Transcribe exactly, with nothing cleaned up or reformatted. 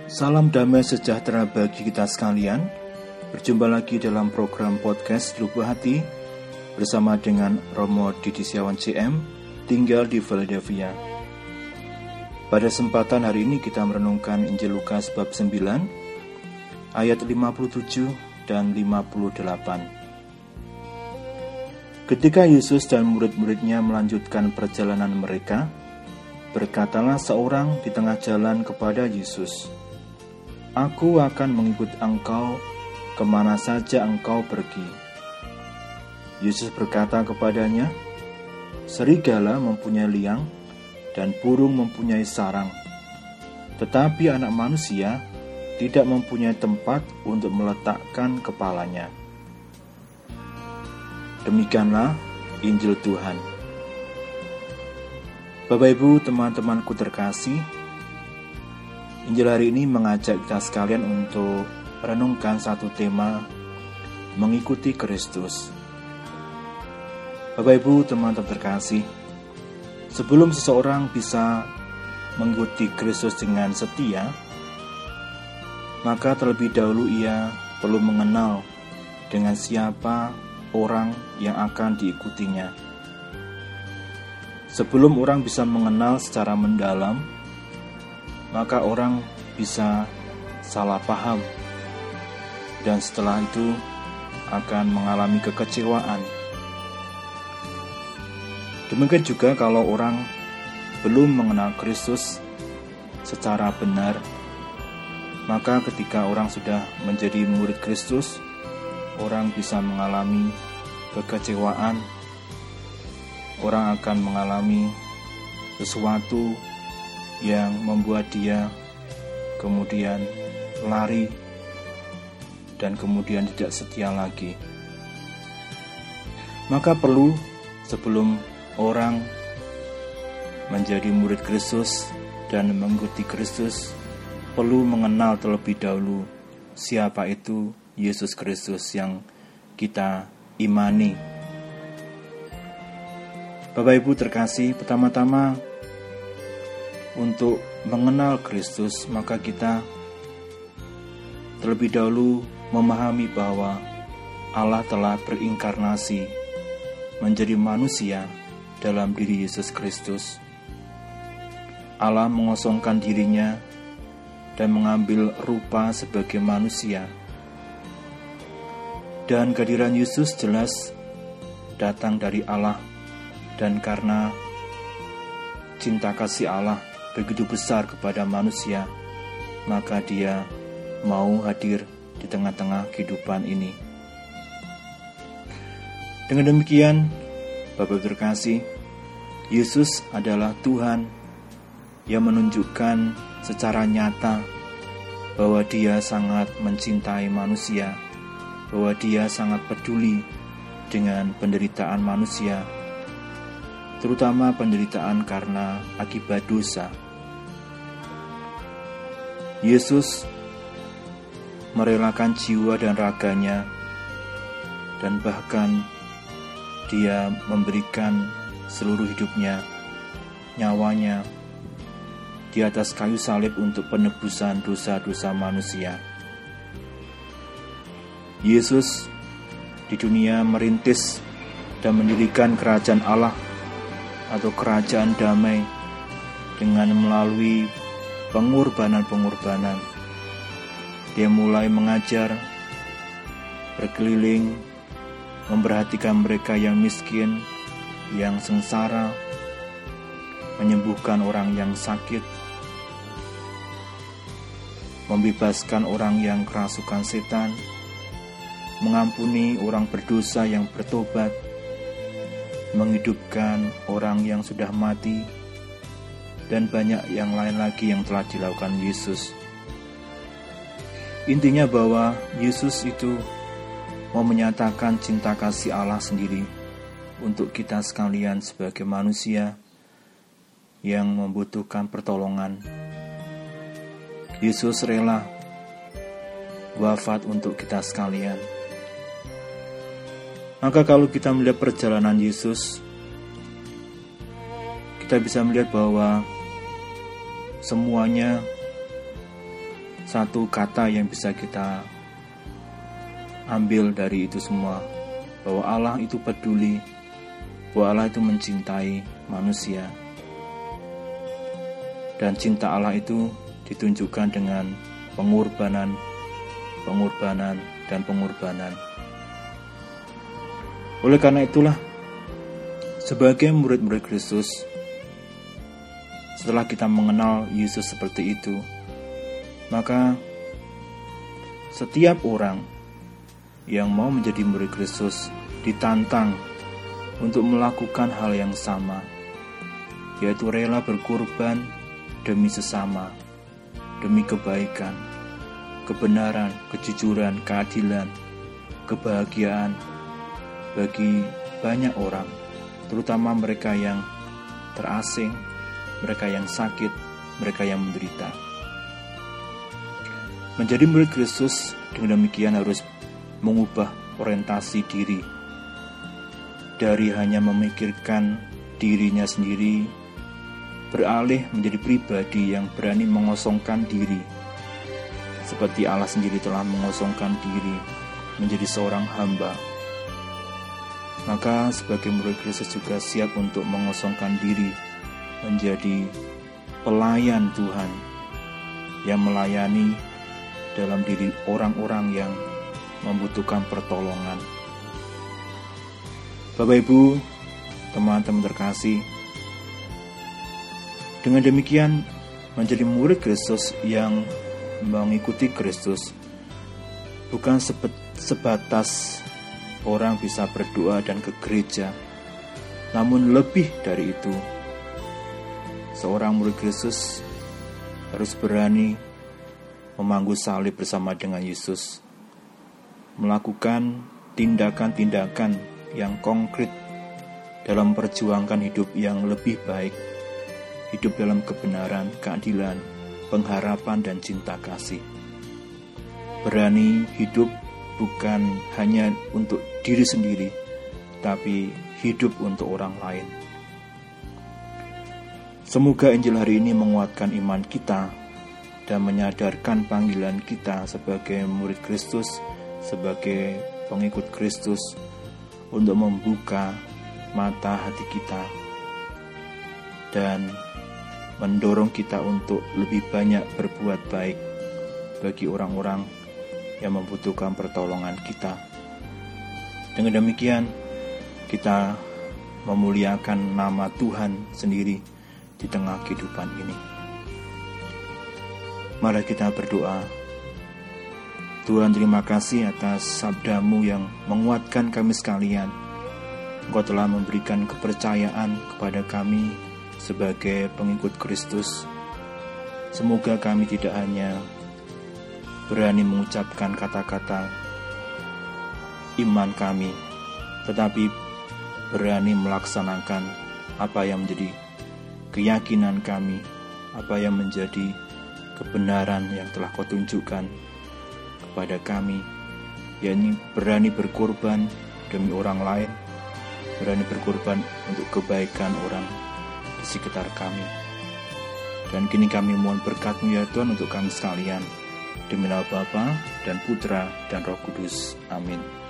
Salam damai sejahtera bagi kita sekalian. Berjumpa lagi dalam program podcast Lubuk Hati bersama dengan Romo Didi Setiawan C M, tinggal di Philadelphia. Pada kesempatan hari ini kita merenungkan Injil Lukas bab sembilan ayat lima puluh tujuh dan lima puluh delapan. Ketika Yesus dan murid-muridnya melanjutkan perjalanan mereka, berkatalah seorang di tengah jalan kepada Yesus, "Aku akan mengikut engkau kemana saja engkau pergi." Yesus berkata kepadanya, "Serigala mempunyai liang dan burung mempunyai sarang, tetapi anak manusia tidak mempunyai tempat untuk meletakkan kepalanya." Demikianlah Injil Tuhan. Bapak Ibu, teman-temanku terkasih, Injil hari ini mengajak kita sekalian untuk renungkan satu tema, mengikuti Kristus. Bapak Ibu, teman-teman terkasih, sebelum seseorang bisa mengikuti Kristus dengan setia, maka terlebih dahulu ia perlu mengenal dengan siapa orang yang akan diikutinya. Sebelum orang bisa mengenal secara mendalam, maka orang bisa salah paham, dan setelah itu akan mengalami kekecewaan. Demikian juga kalau orang belum mengenal Kristus secara benar, maka ketika orang sudah menjadi murid Kristus, orang bisa mengalami kekecewaan. Orang akan mengalami sesuatu yang membuat dia kemudian lari dan kemudian tidak setia lagi. Maka perlu, sebelum orang menjadi murid Kristus dan mengikuti Kristus, perlu mengenal terlebih dahulu siapa itu Yesus Kristus yang kita imani. Bapak Ibu terkasih, pertama-tama untuk mengenal Kristus, maka kita terlebih dahulu memahami bahwa Allah telah berinkarnasi menjadi manusia dalam diri Yesus Kristus. Allah mengosongkan dirinya dan mengambil rupa sebagai manusia. Dan kehadiran Yesus jelas datang dari Allah, dan karena cinta kasih Allah begitu besar kepada manusia, maka dia mau hadir di tengah-tengah kehidupan ini. Dengan demikian, Bapak terkasih, Yesus adalah Tuhan yang menunjukkan secara nyata bahwa dia sangat mencintai manusia, bahwa dia sangat peduli dengan penderitaan manusia, terutama penderitaan karena akibat dosa. Yesus merelakan jiwa dan raganya, dan bahkan dia memberikan seluruh hidupnya, nyawanya, di atas kayu salib untuk penebusan dosa-dosa manusia. Yesus di dunia merintis dan mendirikan kerajaan Allah atau kerajaan damai dengan melalui pengorbanan-pengorbanan. Dia mulai mengajar, berkeliling, memperhatikan mereka yang miskin, yang sengsara, menyembuhkan orang yang sakit, membebaskan orang yang kerasukan setan, mengampuni orang berdosa yang bertobat, menghidupkan orang yang sudah mati, dan banyak yang lain lagi yang telah dilakukan Yesus. Intinya bahwa Yesus itu mau menyatakan cinta kasih Allah sendiri untuk kita sekalian sebagai manusia yang membutuhkan pertolongan. Yesus rela wafat untuk kita sekalian. Maka kalau kita melihat perjalanan Yesus, kita bisa melihat bahwa semuanya satu kata yang bisa kita ambil dari itu semua, bahwa Allah itu peduli, bahwa Allah itu mencintai manusia. Dan cinta Allah itu ditunjukkan dengan pengorbanan, pengorbanan, dan pengorbanan. Oleh karena itulah, sebagai murid-murid Kristus, setelah kita mengenal Yesus seperti itu, maka setiap orang yang mau menjadi murid Kristus ditantang untuk melakukan hal yang sama, yaitu rela berkorban demi sesama, demi kebaikan, kebenaran, kejujuran, keadilan, kebahagiaan bagi banyak orang, terutama mereka yang terasing, mereka yang sakit, mereka yang menderita. Menjadi murid Kristus dengan demikian harus mengubah orientasi diri dari hanya memikirkan dirinya sendiri, beralih menjadi pribadi yang berani mengosongkan diri, seperti Allah sendiri telah mengosongkan diri menjadi seorang hamba. Maka sebagai murid Kristus juga siap untuk mengosongkan diri menjadi pelayan Tuhan yang melayani dalam diri orang-orang yang membutuhkan pertolongan. Bapak Ibu, teman-teman terkasih, dengan demikian menjadi murid Kristus yang mengikuti Kristus bukan sebatas orang bisa berdoa dan ke gereja, namun lebih dari itu, seorang murid Kristus harus berani memangku salib bersama dengan Yesus, melakukan tindakan-tindakan yang konkret dalam perjuangkan hidup yang lebih baik, hidup dalam kebenaran, keadilan, pengharapan, dan cinta kasih. Berani hidup bukan hanya untuk diri sendiri, tapi hidup untuk orang lain. Semoga Injil hari ini menguatkan iman kita dan menyadarkan panggilan kita sebagai murid Kristus, sebagai pengikut Kristus, untuk membuka mata hati kita dan mendorong kita untuk lebih banyak berbuat baik bagi orang-orang yang membutuhkan pertolongan kita. Dengan demikian, kita memuliakan nama Tuhan sendiri di tengah kehidupan ini. Mari kita berdoa. Tuhan, terima kasih atas sabda-Mu yang menguatkan kami sekalian. Engkau telah memberikan kepercayaan kepada kami sebagai pengikut Kristus. Semoga kami tidak hanya berani mengucapkan kata-kata iman kami, tetapi berani melaksanakan apa yang menjadi keyakinan kami, apa yang menjadi kebenaran yang telah Kau tunjukkan kepada kami, yakni berani berkorban demi orang lain, berani berkorban untuk kebaikan orang di sekitar kami. Dan kini kami mohon berkat-Mu ya Tuhan untuk kami sekalian, demi nama Bapa dan Putra dan Roh Kudus. Amin.